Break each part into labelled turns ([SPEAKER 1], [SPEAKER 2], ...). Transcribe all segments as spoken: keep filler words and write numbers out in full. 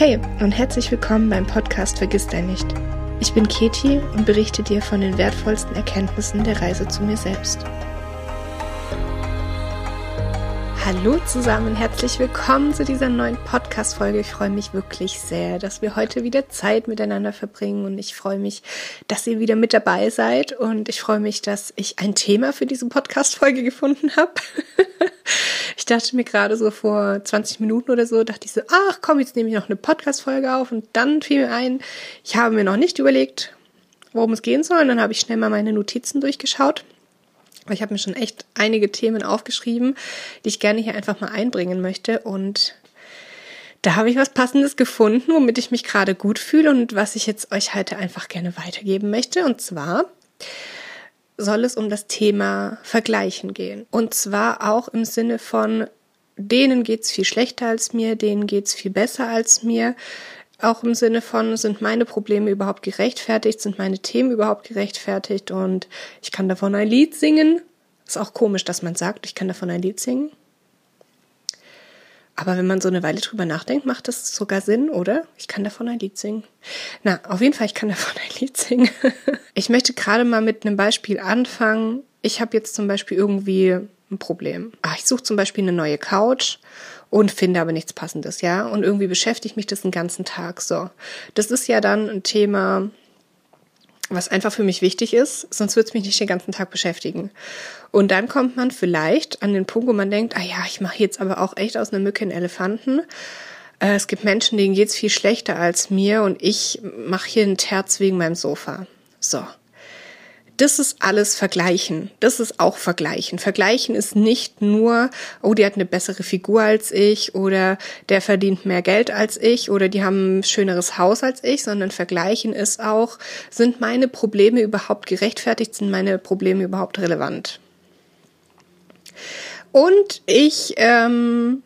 [SPEAKER 1] Hey und herzlich willkommen beim Podcast Vergiss dein nicht. Ich bin Keti und berichte dir von den wertvollsten Erkenntnissen der Reise zu mir selbst. Hallo zusammen, herzlich willkommen zu dieser neuen Podcast-Folge. Ich freue mich wirklich sehr, dass wir heute wieder Zeit miteinander verbringen und ich freue mich, dass ihr wieder mit dabei seid und ich freue mich, dass ich ein Thema für diese Podcast-Folge gefunden habe. Ich dachte mir gerade so vor zwanzig Minuten oder so, dachte ich so, ach komm, jetzt nehme ich noch eine Podcast-Folge auf und dann fiel mir ein, ich habe mir noch nicht überlegt, worum es gehen soll und dann habe ich schnell mal meine Notizen durchgeschaut. Ich habe mir schon echt einige Themen aufgeschrieben, die ich gerne hier einfach mal einbringen möchte und da habe ich was Passendes gefunden, womit ich mich gerade gut fühle und was ich jetzt euch heute einfach gerne weitergeben möchte. Und zwar soll es um das Thema Vergleichen gehen. Und zwar auch im Sinne von, denen geht's viel schlechter als mir, denen geht's viel besser als mir. Auch im Sinne von, sind meine Probleme überhaupt gerechtfertigt, sind meine Themen überhaupt gerechtfertigt und ich kann davon ein Lied singen. Ist auch komisch, dass man sagt, ich kann davon ein Lied singen. Aber wenn man so eine Weile drüber nachdenkt, macht das sogar Sinn, oder? Ich kann davon ein Lied singen. Na, auf jeden Fall, ich kann davon ein Lied singen. Ich möchte gerade mal mit einem Beispiel anfangen. Ich habe jetzt zum Beispiel irgendwie ein Problem. Ach, ich suche zum Beispiel eine neue Couch und finde aber nichts Passendes, ja. Und irgendwie beschäftigt mich das den ganzen Tag so. Das ist ja dann ein Thema, was einfach für mich wichtig ist, sonst würde es mich nicht den ganzen Tag beschäftigen. Und dann kommt man vielleicht an den Punkt, wo man denkt, ah ja, ich mache jetzt aber auch echt aus einer Mücke einen Elefanten. Äh, es gibt Menschen, denen geht's viel schlechter als mir und ich mache hier einen Terz wegen meinem Sofa. So. Das ist alles Vergleichen. Das ist auch Vergleichen. Vergleichen ist nicht nur, oh, die hat eine bessere Figur als ich oder der verdient mehr Geld als ich oder die haben ein schöneres Haus als ich, sondern Vergleichen ist auch, sind meine Probleme überhaupt gerechtfertigt, sind meine Probleme überhaupt relevant? Und ich, ähm,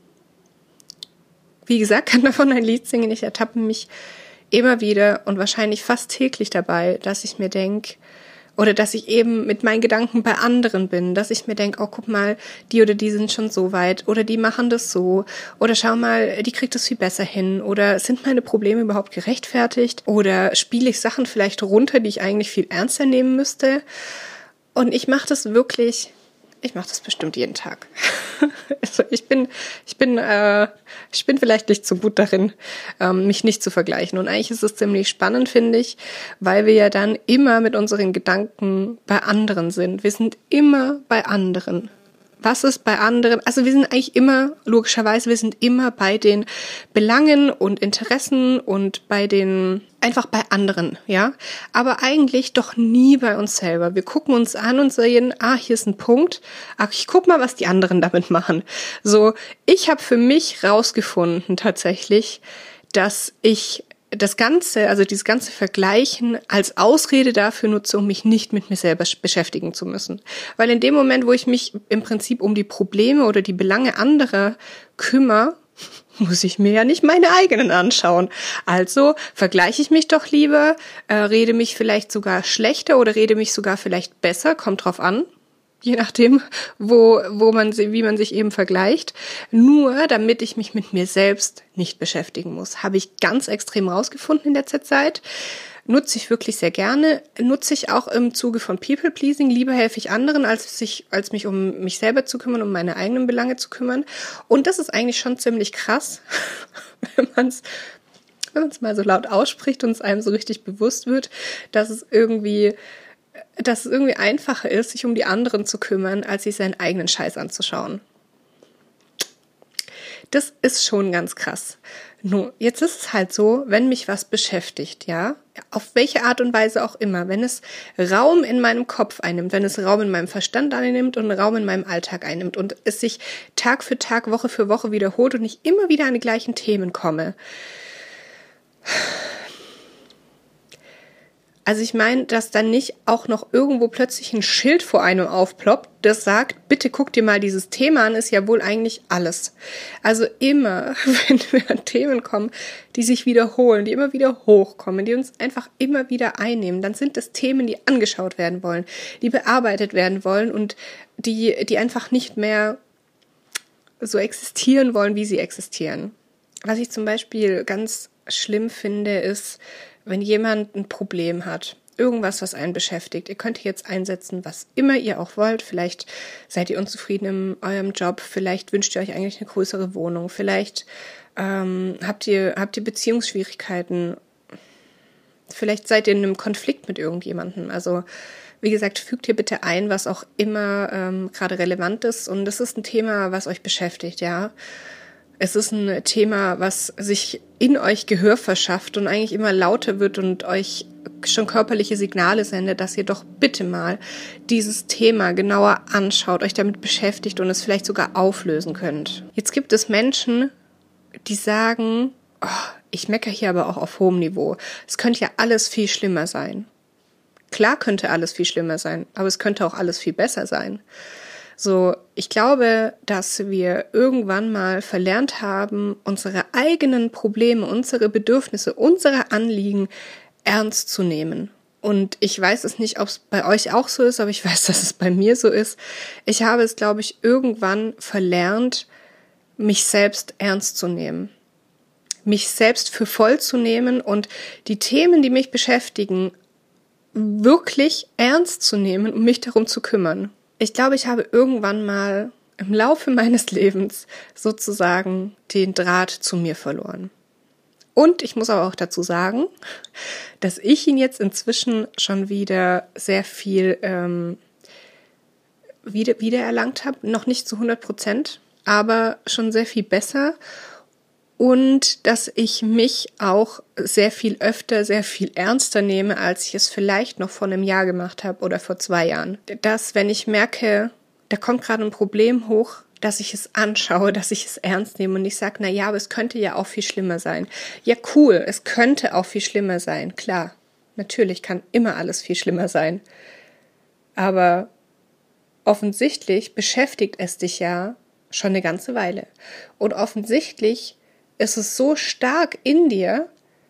[SPEAKER 1] wie gesagt, kann davon ein Lied singen. Ich ertappe mich immer wieder und wahrscheinlich fast täglich dabei, dass ich mir denke, oder dass ich eben mit meinen Gedanken bei anderen bin, dass ich mir denke, oh, guck mal, die oder die sind schon so weit oder die machen das so oder schau mal, die kriegt das viel besser hin oder sind meine Probleme überhaupt gerechtfertigt oder spiele ich Sachen vielleicht runter, die ich eigentlich viel ernster nehmen müsste. Und ich mache das wirklich, ich mache das bestimmt jeden Tag. Also ich bin, ich bin, äh, ich bin vielleicht nicht so gut darin, ähm, mich nicht zu vergleichen. Und eigentlich ist es ziemlich spannend, finde ich, weil wir ja dann immer mit unseren Gedanken bei anderen sind. Wir sind immer bei anderen. Was ist bei anderen? Also wir sind eigentlich immer, logischerweise, wir sind immer bei den Belangen und Interessen und bei den, einfach bei anderen, ja. Aber eigentlich doch nie bei uns selber. Wir gucken uns an und sehen, ah, hier ist ein Punkt. Ach, ich guck mal, was die anderen damit machen. So, ich habe für mich rausgefunden tatsächlich, dass ich das Ganze, also dieses ganze Vergleichen als Ausrede dafür nutze, um mich nicht mit mir selber beschäftigen zu müssen. Weil in dem Moment, wo ich mich im Prinzip um die Probleme oder die Belange anderer kümmere, muss ich mir ja nicht meine eigenen anschauen. Also vergleiche ich mich doch lieber, äh, rede mich vielleicht sogar schlechter oder rede mich sogar vielleicht besser, kommt drauf an. Je nachdem, wo, wo man, wie man sich eben vergleicht. Nur damit ich mich mit mir selbst nicht beschäftigen muss. Habe ich ganz extrem rausgefunden in letzter Zeit. Nutze ich wirklich sehr gerne. Nutze ich auch im Zuge von People-Pleasing. Lieber helfe ich anderen, als sich, als mich um mich selber zu kümmern, um meine eigenen Belange zu kümmern. Und das ist eigentlich schon ziemlich krass, wenn man es wenn man es mal so laut ausspricht und es einem so richtig bewusst wird, dass es irgendwie dass es irgendwie einfacher ist, sich um die anderen zu kümmern, als sich seinen eigenen Scheiß anzuschauen. Das ist schon ganz krass. Nur, jetzt ist es halt so, wenn mich was beschäftigt, ja, auf welche Art und Weise auch immer, wenn es Raum in meinem Kopf einnimmt, wenn es Raum in meinem Verstand einnimmt und Raum in meinem Alltag einnimmt und es sich Tag für Tag, Woche für Woche wiederholt und ich immer wieder an die gleichen Themen komme. Also ich meine, dass dann nicht auch noch irgendwo plötzlich ein Schild vor einem aufploppt, das sagt, bitte guck dir mal dieses Thema an, ist ja wohl eigentlich alles. Also immer, wenn wir an Themen kommen, die sich wiederholen, die immer wieder hochkommen, die uns einfach immer wieder einnehmen, dann sind das Themen, die angeschaut werden wollen, die bearbeitet werden wollen und die, die einfach nicht mehr so existieren wollen, wie sie existieren. Was ich zum Beispiel ganz schlimm finde, ist, wenn jemand ein Problem hat. Irgendwas, was einen beschäftigt. Ihr könnt jetzt einsetzen, was immer ihr auch wollt. Vielleicht seid ihr unzufrieden in eurem Job. Vielleicht wünscht ihr euch eigentlich eine größere Wohnung. Vielleicht ähm, habt ihr, habt ihr Beziehungsschwierigkeiten. Vielleicht seid ihr in einem Konflikt mit irgendjemandem. Also wie gesagt, fügt hier bitte ein, was auch immer ähm, gerade relevant ist. Und das ist ein Thema, was euch beschäftigt, ja. Es ist ein Thema, was sich in euch Gehör verschafft und eigentlich immer lauter wird und euch schon körperliche Signale sendet, dass ihr doch bitte mal dieses Thema genauer anschaut, euch damit beschäftigt und es vielleicht sogar auflösen könnt. Jetzt gibt es Menschen, die sagen, oh, ich meckere hier aber auch auf hohem Niveau. Es könnte ja alles viel schlimmer sein. Klar könnte alles viel schlimmer sein, aber es könnte auch alles viel besser sein. So, ich glaube, dass wir irgendwann mal verlernt haben, unsere eigenen Probleme, unsere Bedürfnisse, unsere Anliegen ernst zu nehmen. Und ich weiß es nicht, ob es bei euch auch so ist, aber ich weiß, dass es bei mir so ist. Ich habe es, glaube ich, irgendwann verlernt, mich selbst ernst zu nehmen. Mich selbst für voll zu nehmen und die Themen, die mich beschäftigen, wirklich ernst zu nehmen und mich darum zu kümmern. Ich glaube, ich habe irgendwann mal im Laufe meines Lebens sozusagen den Draht zu mir verloren. Und ich muss aber auch dazu sagen, dass ich ihn jetzt inzwischen schon wieder sehr viel ähm, wieder, wiedererlangt habe. Noch nicht zu hundert Prozent, aber schon sehr viel besser. Und dass ich mich auch sehr viel öfter, sehr viel ernster nehme, als ich es vielleicht noch vor einem Jahr gemacht habe oder vor zwei Jahren. Dass, wenn ich merke, da kommt gerade ein Problem hoch, dass ich es anschaue, dass ich es ernst nehme und ich sage, na ja, aber es könnte ja auch viel schlimmer sein. Ja, cool, es könnte auch viel schlimmer sein. Klar, natürlich kann immer alles viel schlimmer sein. Aber offensichtlich beschäftigt es dich ja schon eine ganze Weile. Und offensichtlich ist es so stark in dir,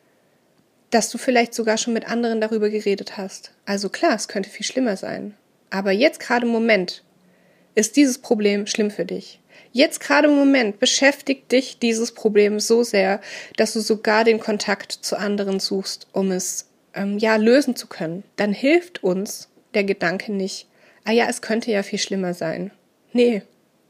[SPEAKER 1] dass du vielleicht sogar schon mit anderen darüber geredet hast. Also klar, es könnte viel schlimmer sein. Aber jetzt gerade im Moment ist dieses Problem schlimm für dich. Jetzt gerade im Moment beschäftigt dich dieses Problem so sehr, dass du sogar den Kontakt zu anderen suchst, um es ähm, ja lösen zu können. Dann hilft uns der Gedanke nicht, ah ja, es könnte ja viel schlimmer sein. Nee,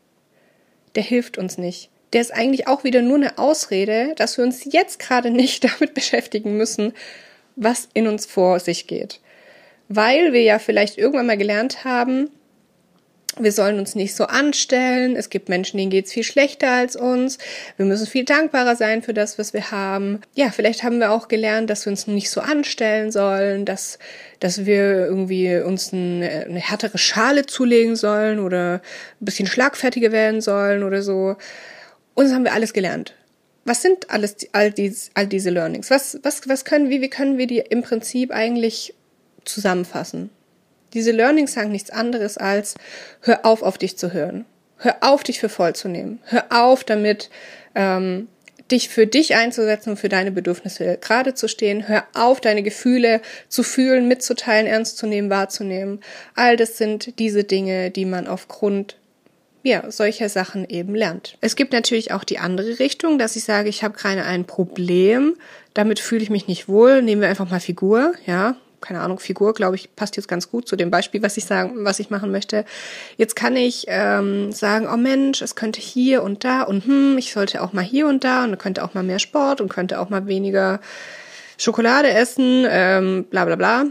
[SPEAKER 1] der hilft uns nicht. Der ist eigentlich auch wieder nur eine Ausrede, dass wir uns jetzt gerade nicht damit beschäftigen müssen, was in uns vor sich geht. Weil wir ja vielleicht irgendwann mal gelernt haben, wir sollen uns nicht so anstellen, es gibt Menschen, denen geht's viel schlechter als uns, wir müssen viel dankbarer sein für das, was wir haben. Ja, vielleicht haben wir auch gelernt, dass wir uns nicht so anstellen sollen, dass, dass wir irgendwie uns eine, eine härtere Schale zulegen sollen oder ein bisschen schlagfertiger werden sollen oder so. Und das haben wir alles gelernt. Was sind alles all, dies, all diese Learnings? Was, was, was können wir, wie können wir die im Prinzip eigentlich zusammenfassen? Diese Learnings sagen nichts anderes als, hör auf, auf dich zu hören. Hör auf, dich für voll zu nehmen. Hör auf damit, ähm, dich für dich einzusetzen und für deine Bedürfnisse gerade zu stehen. Hör auf, deine Gefühle zu fühlen, mitzuteilen, ernst zu nehmen, wahrzunehmen. All das sind diese Dinge, die man aufgrund ja, solcher Sachen eben lernt. Es gibt natürlich auch die andere Richtung, dass ich sage, ich habe gerade ein Problem, damit fühle ich mich nicht wohl. Nehmen wir einfach mal Figur, ja. Keine Ahnung, Figur, glaube ich, passt jetzt ganz gut zu dem Beispiel, was ich sagen, was ich machen möchte. Jetzt kann ich ähm, sagen, oh Mensch, es könnte hier und da und hm, ich sollte auch mal hier und da und könnte auch mal mehr Sport und könnte auch mal weniger Schokolade essen, ähm, bla bla bla.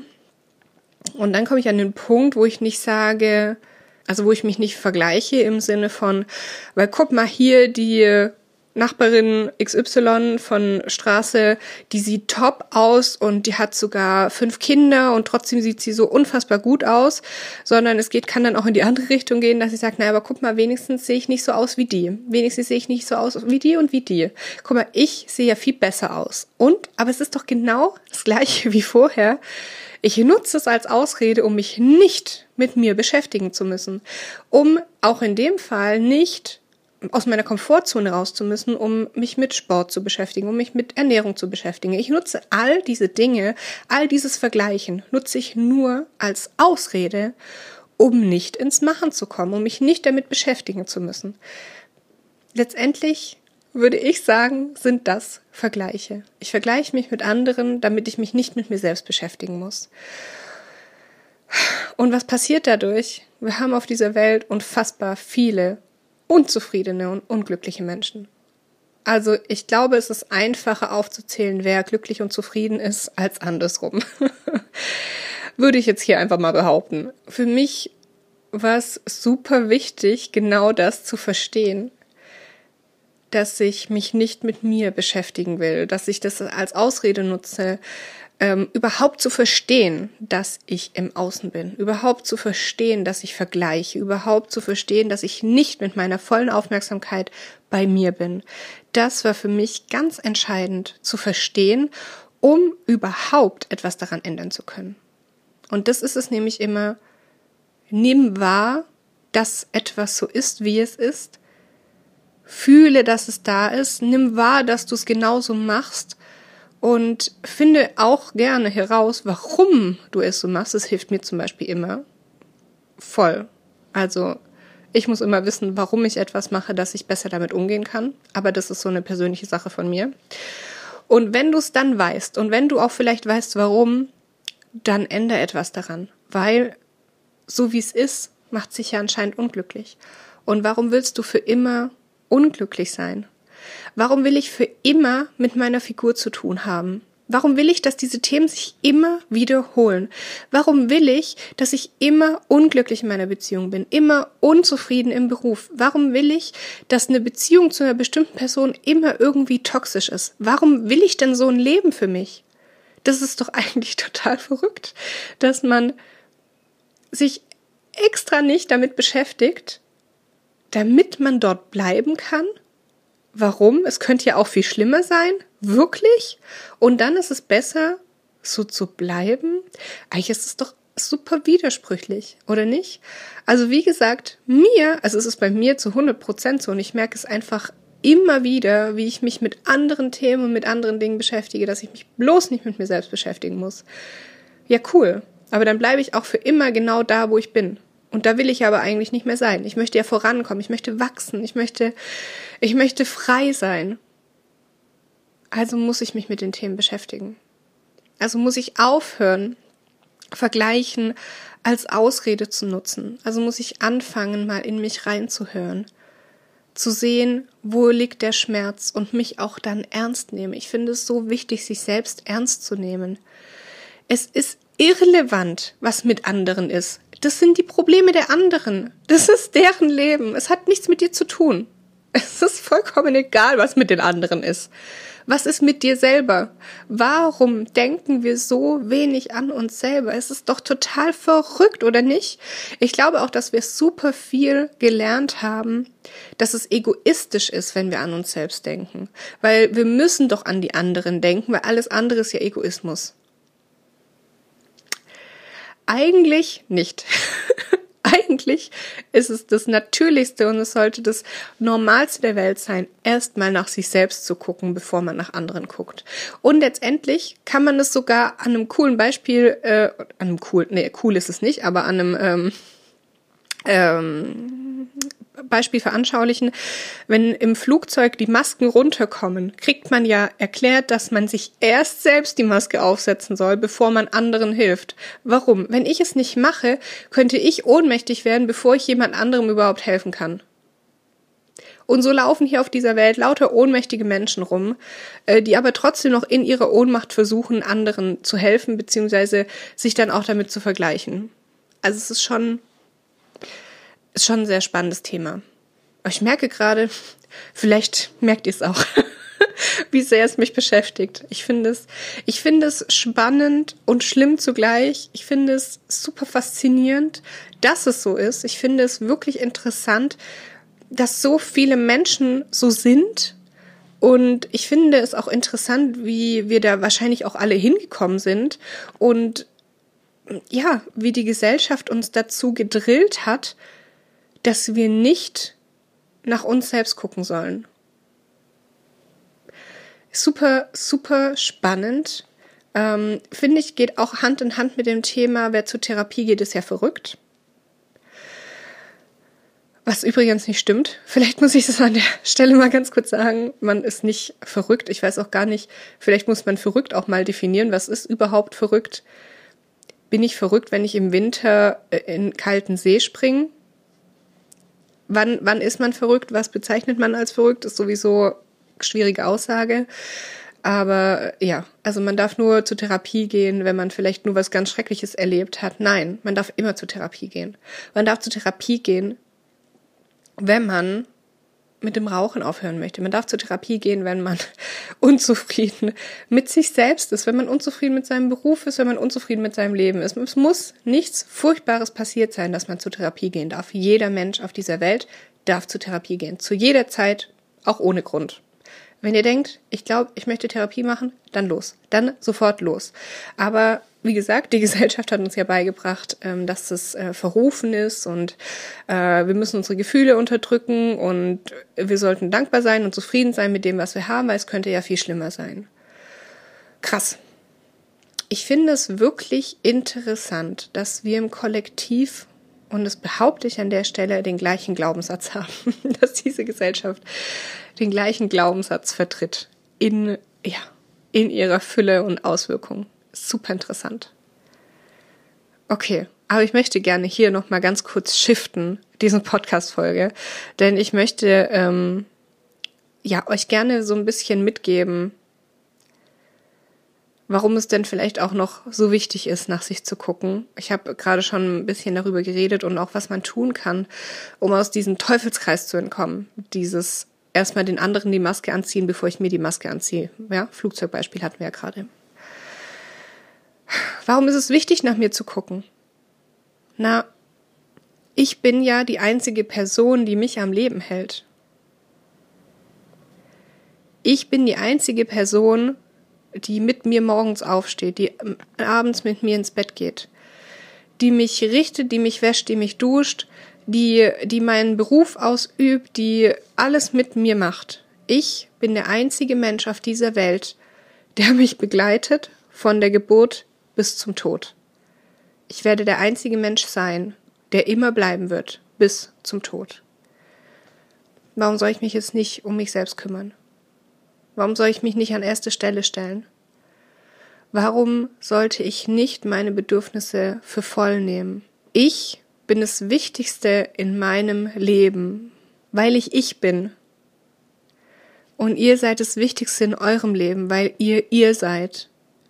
[SPEAKER 1] Und dann komme ich an den Punkt, wo ich nicht sage, also wo ich mich nicht vergleiche im Sinne von, weil guck mal hier, die Nachbarin X Y von Straße, die sieht top aus und die hat sogar fünf Kinder und trotzdem sieht sie so unfassbar gut aus, sondern es geht, kann dann auch in die andere Richtung gehen, dass ich sage, naja, aber guck mal, wenigstens sehe ich nicht so aus wie die. Wenigstens sehe ich nicht so aus wie die und wie die. Guck mal, ich sehe ja viel besser aus. Und, aber es ist doch genau das Gleiche wie vorher. Ich nutze es als Ausrede, um mich nicht mit mir beschäftigen zu müssen, um auch in dem Fall nicht aus meiner Komfortzone raus zu müssen, um mich mit Sport zu beschäftigen, um mich mit Ernährung zu beschäftigen. Ich nutze all diese Dinge, all dieses Vergleichen, nutze ich nur als Ausrede, um nicht ins Machen zu kommen, um mich nicht damit beschäftigen zu müssen. Letztendlich würde ich sagen, sind das Vergleiche. Ich vergleiche mich mit anderen, damit ich mich nicht mit mir selbst beschäftigen muss. Und was passiert dadurch? Wir haben auf dieser Welt unfassbar viele unzufriedene und unglückliche Menschen. Also ich glaube, es ist einfacher aufzuzählen, wer glücklich und zufrieden ist, als andersrum. Würde ich jetzt hier einfach mal behaupten. Für mich war es super wichtig, genau das zu verstehen, dass ich mich nicht mit mir beschäftigen will, dass ich das als Ausrede nutze, ähm, überhaupt zu verstehen, dass ich im Außen bin, überhaupt zu verstehen, dass ich vergleiche, überhaupt zu verstehen, dass ich nicht mit meiner vollen Aufmerksamkeit bei mir bin. Das war für mich ganz entscheidend zu verstehen, um überhaupt etwas daran ändern zu können. Und das ist es nämlich immer: Nimm wahr, dass etwas so ist, wie es ist. Fühle, dass es da ist. Nimm wahr, dass du es genauso machst. Und finde auch gerne heraus, warum du es so machst. Das hilft mir zum Beispiel immer voll. Also ich muss immer wissen, warum ich etwas mache, dass ich besser damit umgehen kann. Aber das ist so eine persönliche Sache von mir. Und wenn du es dann weißt und wenn du auch vielleicht weißt, warum, dann ändere etwas daran. Weil so wie es ist, macht sich ja anscheinend unglücklich. Und warum willst du für immer unglücklich sein? Warum will ich für immer mit meiner Figur zu tun haben? Warum will ich, dass diese Themen sich immer wiederholen? Warum will ich, dass ich immer unglücklich in meiner Beziehung bin, immer unzufrieden im Beruf? Warum will ich, dass eine Beziehung zu einer bestimmten Person immer irgendwie toxisch ist? Warum will ich denn so ein Leben für mich? Das ist doch eigentlich total verrückt, dass man sich extra nicht damit beschäftigt, damit man dort bleiben kann. Warum? Es könnte ja auch viel schlimmer sein. Wirklich? Und dann ist es besser, so zu bleiben? Eigentlich ist es doch super widersprüchlich, oder nicht? Also wie gesagt, mir, also es ist bei mir zu hundert Prozent so und ich merke es einfach immer wieder, wie ich mich mit anderen Themen und mit anderen Dingen beschäftige, dass ich mich bloß nicht mit mir selbst beschäftigen muss. Ja, cool. Aber dann bleibe ich auch für immer genau da, wo ich bin. Und da will ich aber eigentlich nicht mehr sein. Ich möchte ja vorankommen, ich möchte wachsen, ich möchte, ich möchte frei sein. Also muss ich mich mit den Themen beschäftigen. Also muss ich aufhören, Vergleichen als Ausrede zu nutzen. Also muss ich anfangen, mal in mich reinzuhören. Zu sehen, wo liegt der Schmerz und mich auch dann ernst nehmen. Ich finde es so wichtig, sich selbst ernst zu nehmen. Es ist irrelevant, was mit anderen ist. Das sind die Probleme der anderen. Das ist deren Leben. Es hat nichts mit dir zu tun. Es ist vollkommen egal, was mit den anderen ist. Was ist mit dir selber? Warum denken wir so wenig an uns selber? Es ist doch total verrückt, oder nicht? Ich glaube auch, dass wir super viel gelernt haben, dass es egoistisch ist, wenn wir an uns selbst denken. Weil wir müssen doch an die anderen denken, weil alles andere ist ja Egoismus. Eigentlich nicht. Eigentlich ist es das Natürlichste und es sollte das Normalste der Welt sein, erstmal nach sich selbst zu gucken, bevor man nach anderen guckt. Und letztendlich kann man es sogar an einem coolen Beispiel, äh, an einem cool, nee, cool ist es nicht, aber an einem ähm, ähm, Beispiel veranschaulichen. Wenn im Flugzeug die Masken runterkommen, kriegt man ja erklärt, dass man sich erst selbst die Maske aufsetzen soll, bevor man anderen hilft. Warum? Wenn ich es nicht mache, könnte ich ohnmächtig werden, bevor ich jemand anderem überhaupt helfen kann. Und so laufen hier auf dieser Welt lauter ohnmächtige Menschen rum, die aber trotzdem noch in ihrer Ohnmacht versuchen, anderen zu helfen, beziehungsweise sich dann auch damit zu vergleichen. Also es ist schon Ist schon ein sehr spannendes Thema. Aber ich merke gerade, vielleicht merkt ihr es auch, wie sehr es mich beschäftigt. Ich finde es, ich finde es spannend und schlimm zugleich. Ich finde es super faszinierend, dass es so ist. Ich finde es wirklich interessant, dass so viele Menschen so sind. Und ich finde es auch interessant, wie wir da wahrscheinlich auch alle hingekommen sind. Und ja, wie die Gesellschaft uns dazu gedrillt hat, dass wir nicht nach uns selbst gucken sollen. Super, super spannend. Ähm, finde ich, geht auch Hand in Hand mit dem Thema, wer zur Therapie geht, ist ja verrückt. Was übrigens nicht stimmt. Vielleicht muss ich das an der Stelle mal ganz kurz sagen. Man ist nicht verrückt. Ich weiß auch gar nicht, vielleicht muss man verrückt auch mal definieren. Was ist überhaupt verrückt? Bin ich verrückt, wenn ich im Winter in kalten See springe? Wann, wann ist man verrückt? Was bezeichnet man als verrückt? Ist sowieso eine schwierige Aussage. Aber ja, also man darf nur zur Therapie gehen, wenn man vielleicht nur was ganz Schreckliches erlebt hat. Nein, man darf immer zur Therapie gehen. Man darf zur Therapie gehen, wenn man mit dem Rauchen aufhören möchte. Man darf zur Therapie gehen, wenn man unzufrieden mit sich selbst ist, wenn man unzufrieden mit seinem Beruf ist, wenn man unzufrieden mit seinem Leben ist. Es muss nichts Furchtbares passiert sein, dass man zur Therapie gehen darf. Jeder Mensch auf dieser Welt darf zur Therapie gehen. Zu jeder Zeit, auch ohne Grund. Wenn ihr denkt, ich glaube, ich möchte Therapie machen, dann los. Dann sofort los. Aber wie gesagt, die Gesellschaft hat uns ja beigebracht, dass das verrufen ist und wir müssen unsere Gefühle unterdrücken und wir sollten dankbar sein und zufrieden sein mit dem, was wir haben, weil es könnte ja viel schlimmer sein. Krass. Ich finde es wirklich interessant, dass wir im Kollektiv, und das behaupte ich an der Stelle, den gleichen Glaubenssatz haben, dass diese Gesellschaft den gleichen Glaubenssatz vertritt in, ja, in ihrer Fülle und Auswirkung. Super interessant. Okay, aber ich möchte gerne hier nochmal ganz kurz shiften, diese Podcast-Folge, denn ich möchte ähm, ja euch gerne so ein bisschen mitgeben, warum es denn vielleicht auch noch so wichtig ist, nach sich zu gucken. Ich habe gerade schon ein bisschen darüber geredet und auch, was man tun kann, um aus diesem Teufelskreis zu entkommen. Dieses erstmal den anderen die Maske anziehen, bevor ich mir die Maske anziehe. Ja, Flugzeugbeispiel hatten wir ja gerade. Warum ist es wichtig, nach mir zu gucken? Na, ich bin ja die einzige Person, die mich am Leben hält. Ich bin die einzige Person, die mit mir morgens aufsteht, die abends mit mir ins Bett geht, die mich richtet, die mich wäscht, die mich duscht, die, die meinen Beruf ausübt, die alles mit mir macht. Ich bin der einzige Mensch auf dieser Welt, der mich begleitet von der Geburt bis zum Tod. Ich werde der einzige Mensch sein, der immer bleiben wird, bis zum Tod. Warum soll ich mich jetzt nicht um mich selbst kümmern? Warum soll ich mich nicht an erste Stelle stellen? Warum sollte ich nicht meine Bedürfnisse für voll nehmen? Ich bin das Wichtigste in meinem Leben, weil ich ich bin. Und ihr seid das Wichtigste in eurem Leben, weil ihr ihr seid.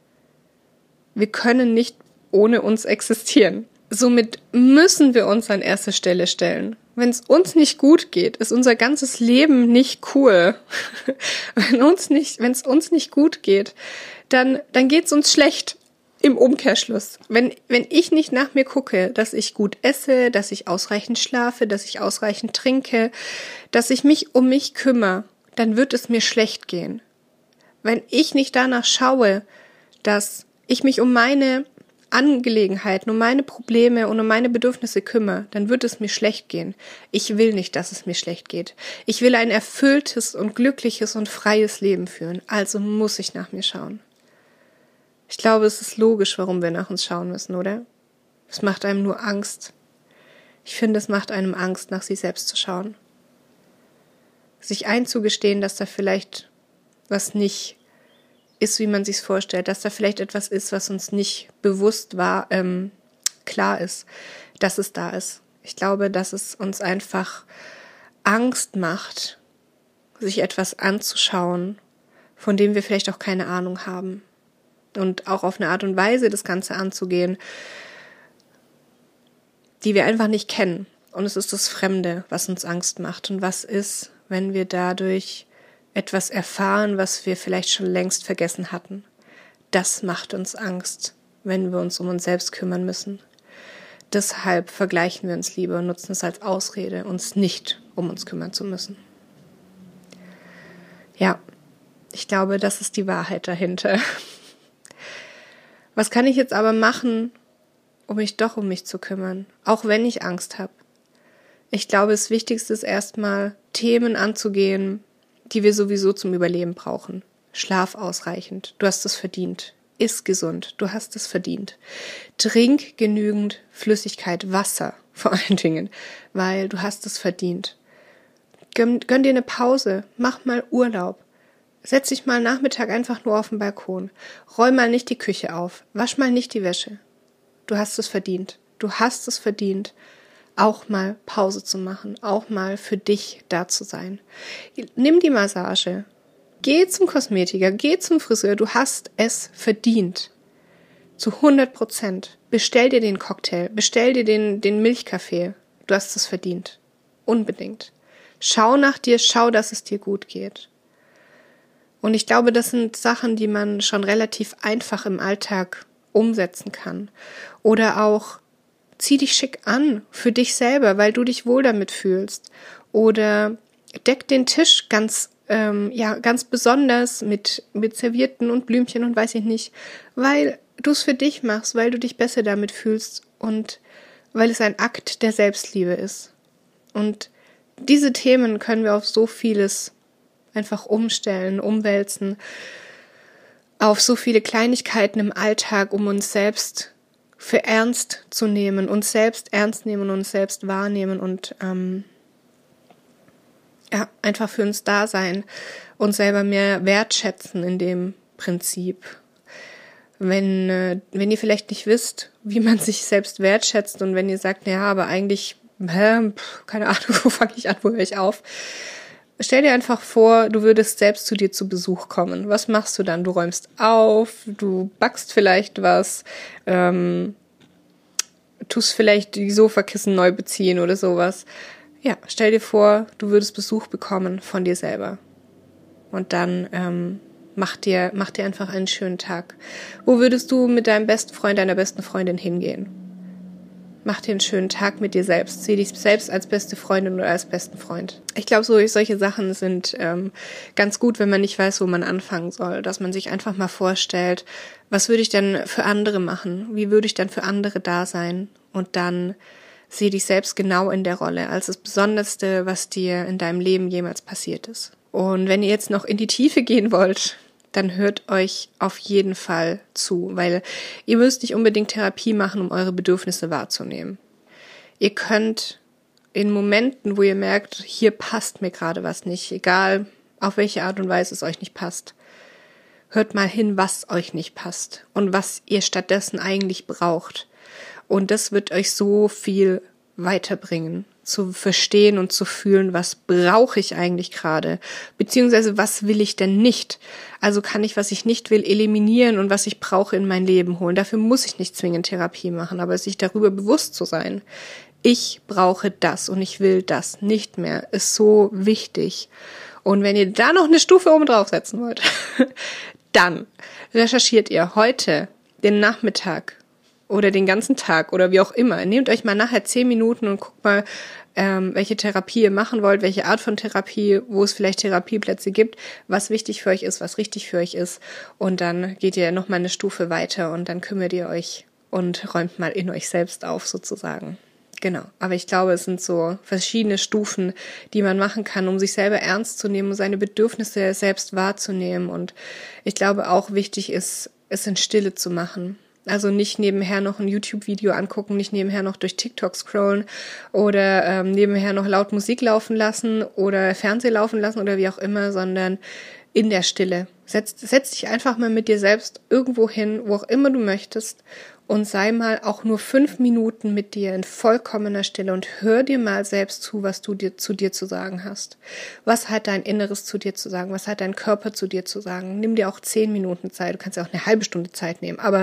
[SPEAKER 1] Wir können nicht ohne uns existieren. Somit müssen wir uns an erste Stelle stellen. Wenn es uns nicht gut geht, ist unser ganzes Leben nicht cool. Wenn uns nicht, wenn es uns nicht gut geht, dann, dann geht es uns schlecht im Umkehrschluss. Wenn, wenn ich nicht nach mir gucke, dass ich gut esse, dass ich ausreichend schlafe, dass ich ausreichend trinke, dass ich mich um mich kümmere, dann wird es mir schlecht gehen. Wenn ich nicht danach schaue, dass ich mich um meine Angelegenheiten, um meine Probleme und um meine Bedürfnisse kümmere, dann wird es mir schlecht gehen. Ich will nicht, dass es mir schlecht geht. Ich will ein erfülltes und glückliches und freies Leben führen. Also muss ich nach mir schauen. Ich glaube, es ist logisch, warum wir nach uns schauen müssen, oder? Es macht einem nur Angst. Ich finde, es macht einem Angst, nach sich selbst zu schauen. Sich einzugestehen, dass da vielleicht was nicht ist, wie man sich's vorstellt, dass da vielleicht etwas ist, was uns nicht bewusst war, ähm, klar ist, dass es da ist. Ich glaube, dass es uns einfach Angst macht, sich etwas anzuschauen, von dem wir vielleicht auch keine Ahnung haben. Und auch auf eine Art und Weise das Ganze anzugehen, die wir einfach nicht kennen. Und es ist das Fremde, was uns Angst macht. Und was ist, wenn wir dadurch etwas erfahren, was wir vielleicht schon längst vergessen hatten? Das macht uns Angst, wenn wir uns um uns selbst kümmern müssen. Deshalb vergleichen wir uns lieber und nutzen es als Ausrede, uns nicht um uns kümmern zu müssen. Ja, ich glaube, das ist die Wahrheit dahinter. Was kann ich jetzt aber machen, um mich doch um mich zu kümmern, auch wenn ich Angst habe? Ich glaube, das Wichtigste ist erstmal, Themen anzugehen, die wir sowieso zum Überleben brauchen. Schlaf ausreichend, du hast es verdient. Iss gesund, du hast es verdient. Trink genügend Flüssigkeit, Wasser, vor allen Dingen, weil du hast es verdient. Gönn, gönn dir eine Pause, mach mal Urlaub. Setz dich mal Nachmittag einfach nur auf den Balkon. Räum mal nicht die Küche auf. Wasch mal nicht die Wäsche. Du hast es verdient. Du hast es verdient, auch mal Pause zu machen, auch mal für dich da zu sein. Nimm die Massage. Geh zum Kosmetiker, geh zum Friseur. Du hast es verdient. Zu hundert Prozent. Bestell dir den Cocktail. Bestell dir den, den Milchkaffee. Du hast es verdient. Unbedingt. Schau nach dir, schau, dass es dir gut geht. Und ich glaube, das sind Sachen, die man schon relativ einfach im Alltag umsetzen kann. Oder auch, zieh dich schick an für dich selber, weil du dich wohl damit fühlst. Oder deck den Tisch ganz, ähm, ja, ganz besonders mit, mit Servietten und Blümchen und weiß ich nicht, weil du es für dich machst, weil du dich besser damit fühlst und weil es ein Akt der Selbstliebe ist. Und diese Themen können wir auf so vieles einfach umstellen, umwälzen, auf so viele Kleinigkeiten im Alltag, um uns selbst für ernst zu nehmen, uns selbst ernst nehmen, uns selbst wahrnehmen und ähm, ja, einfach für uns da sein, uns selber mehr wertschätzen in dem Prinzip. Wenn, äh, wenn ihr vielleicht nicht wisst, wie man sich selbst wertschätzt und wenn ihr sagt, ja, aber eigentlich, hä, keine Ahnung, wo fange ich an, wo höre ich auf? Stell dir einfach vor, du würdest selbst zu dir zu Besuch kommen. Was machst du dann? Du räumst auf, du backst vielleicht was, ähm, tust vielleicht die Sofakissen neu beziehen oder sowas. Ja, stell dir vor, du würdest Besuch bekommen von dir selber. Und dann ähm, mach dir, mach dir einfach einen schönen Tag. Wo würdest du mit deinem besten Freund, deiner besten Freundin hingehen? Mach dir einen schönen Tag mit dir selbst. Sieh dich selbst als beste Freundin oder als besten Freund. Ich glaube, so, solche Sachen sind ähm, ganz gut, wenn man nicht weiß, wo man anfangen soll. Dass man sich einfach mal vorstellt, was würde ich denn für andere machen? Wie würde ich denn für andere da sein? Und dann sieh dich selbst genau in der Rolle als das Besonderste, was dir in deinem Leben jemals passiert ist. Und wenn ihr jetzt noch in die Tiefe gehen wollt, dann hört euch auf jeden Fall zu, weil ihr müsst nicht unbedingt Therapie machen, um eure Bedürfnisse wahrzunehmen. Ihr könnt in Momenten, wo ihr merkt, hier passt mir gerade was nicht, egal auf welche Art und Weise es euch nicht passt, hört mal hin, was euch nicht passt und was ihr stattdessen eigentlich braucht. Und das wird euch so viel weiterbringen, zu verstehen und zu fühlen, was brauche ich eigentlich gerade, beziehungsweise was will ich denn nicht. Also kann ich, was ich nicht will, eliminieren und was ich brauche in mein Leben holen. Dafür muss ich nicht zwingend Therapie machen, aber sich darüber bewusst zu sein, ich brauche das und ich will das nicht mehr, ist so wichtig. Und wenn ihr da noch eine Stufe oben draufsetzen wollt, dann recherchiert ihr heute den Nachmittag oder den ganzen Tag oder wie auch immer. Nehmt euch mal nachher zehn Minuten und guckt mal, ähm, welche Therapie ihr machen wollt, welche Art von Therapie, wo es vielleicht Therapieplätze gibt, was wichtig für euch ist, was richtig für euch ist. Und dann geht ihr nochmal eine Stufe weiter und dann kümmert ihr euch und räumt mal in euch selbst auf sozusagen. Genau, aber ich glaube, es sind so verschiedene Stufen, die man machen kann, um sich selber ernst zu nehmen und seine Bedürfnisse selbst wahrzunehmen. Und ich glaube auch wichtig ist, es in Stille zu machen. Also nicht nebenher noch ein YouTube-Video angucken, nicht nebenher noch durch TikTok scrollen oder ähm, nebenher noch laut Musik laufen lassen oder Fernsehen laufen lassen oder wie auch immer, sondern in der Stille. Setz, setz dich einfach mal mit dir selbst irgendwo hin, wo auch immer du möchtest und sei mal auch nur fünf Minuten mit dir in vollkommener Stille und hör dir mal selbst zu, was du dir zu dir zu sagen hast. Was hat dein Inneres zu dir zu sagen? Was hat dein Körper zu dir zu sagen? Nimm dir auch zehn Minuten Zeit. Du kannst ja auch eine halbe Stunde Zeit nehmen, aber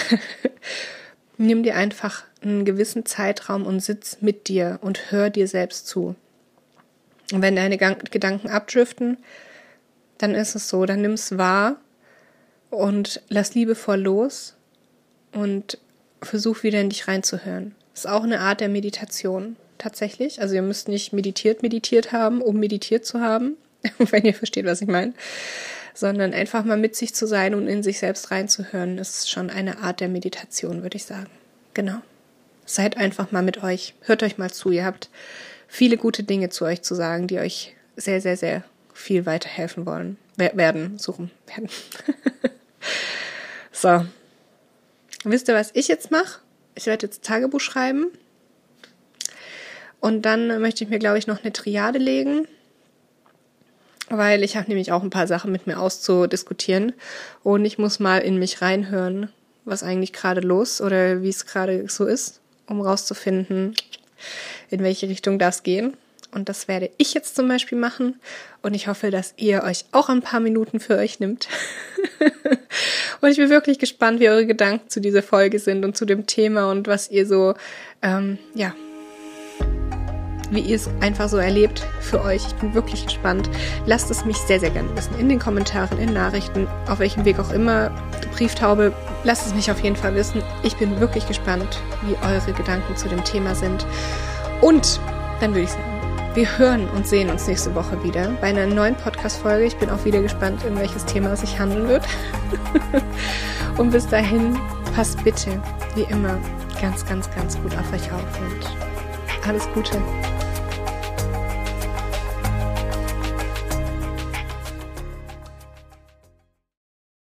[SPEAKER 1] nimm dir einfach einen gewissen Zeitraum und sitz mit dir und hör dir selbst zu. Und wenn deine Gedanken abdriften, dann ist es so, dann nimm's wahr und lass liebevoll los und versuch wieder in dich reinzuhören. Das ist auch eine Art der Meditation, tatsächlich. Also ihr müsst nicht meditiert meditiert haben, um meditiert zu haben, wenn ihr versteht, was ich meine, sondern einfach mal mit sich zu sein und in sich selbst reinzuhören, ist schon eine Art der Meditation, würde ich sagen. Genau. Seid einfach mal mit euch, hört euch mal zu. Ihr habt viele gute Dinge zu euch zu sagen, die euch sehr, sehr, sehr viel weiterhelfen wollen, werden, suchen, werden. So. Wisst ihr, was ich jetzt mache? Ich werde jetzt Tagebuch schreiben. Und dann möchte ich mir, glaube ich, noch eine Triade legen, weil ich habe nämlich auch ein paar Sachen mit mir auszudiskutieren und ich muss mal in mich reinhören, was eigentlich gerade los oder wie es gerade so ist, um rauszufinden, in welche Richtung das gehen. Und das werde ich jetzt zum Beispiel machen und ich hoffe, dass ihr euch auch ein paar Minuten für euch nimmt. Und ich bin wirklich gespannt, wie eure Gedanken zu dieser Folge sind und zu dem Thema und was ihr so, ähm, ja, wie ihr es einfach so erlebt für euch. Ich bin wirklich gespannt. Lasst es mich sehr, sehr gerne wissen. In den Kommentaren, in Nachrichten, auf welchem Weg auch immer. Brieftaube, lasst es mich auf jeden Fall wissen. Ich bin wirklich gespannt, wie eure Gedanken zu dem Thema sind. Und dann würde ich sagen, wir hören und sehen uns nächste Woche wieder bei einer neuen Podcast-Folge. Ich bin auch wieder gespannt, in welches Thema es sich handeln wird. Und bis dahin, passt bitte, wie immer, ganz, ganz, ganz gut auf euch auf und alles Gute.